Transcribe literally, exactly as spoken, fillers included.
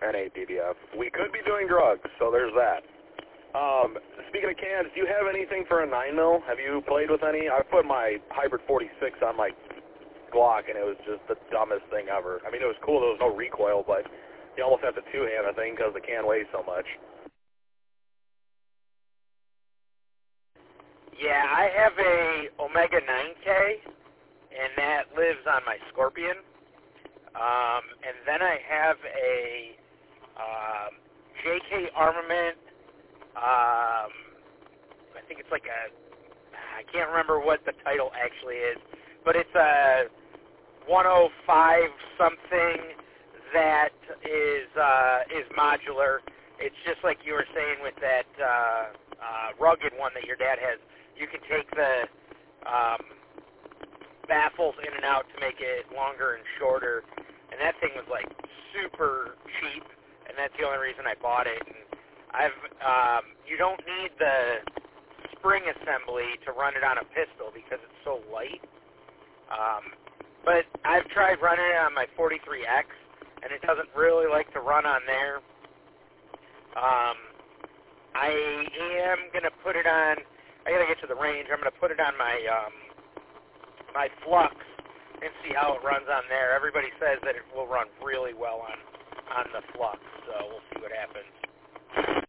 and eight D B F. We could be doing drugs, so there's that. Um, speaking of cans, do you have anything for a nine mil? Have you played with any? I put my Hybrid forty-six on my Glock, and it was just the dumbest thing ever. I mean, it was cool. There was no recoil, but you almost have to two-hand the thing because the can weighs so much. Yeah, I have a Omega nine K, and that lives on my Scorpion. Um, and then I have a um, J K Armament. Um, I think it's like a, I can't remember what the title actually is, but it's a one oh five something that is uh, is modular. It's just like you were saying with that uh, uh, rugged one that your dad has. You can take the um, baffles in and out to make it longer and shorter, and that thing was like super cheap, and that's the only reason I bought it. And I've um, you don't need the spring assembly to run it on a pistol because it's so light. Um, but I've tried running it on my forty-three X, and it doesn't really like to run on there. Um, I am gonna put it on. I gotta get to the range. I'm gonna put it on my um, my Flux and see how it runs on there. Everybody says that it will run really well on on the Flux, so we'll see what happens.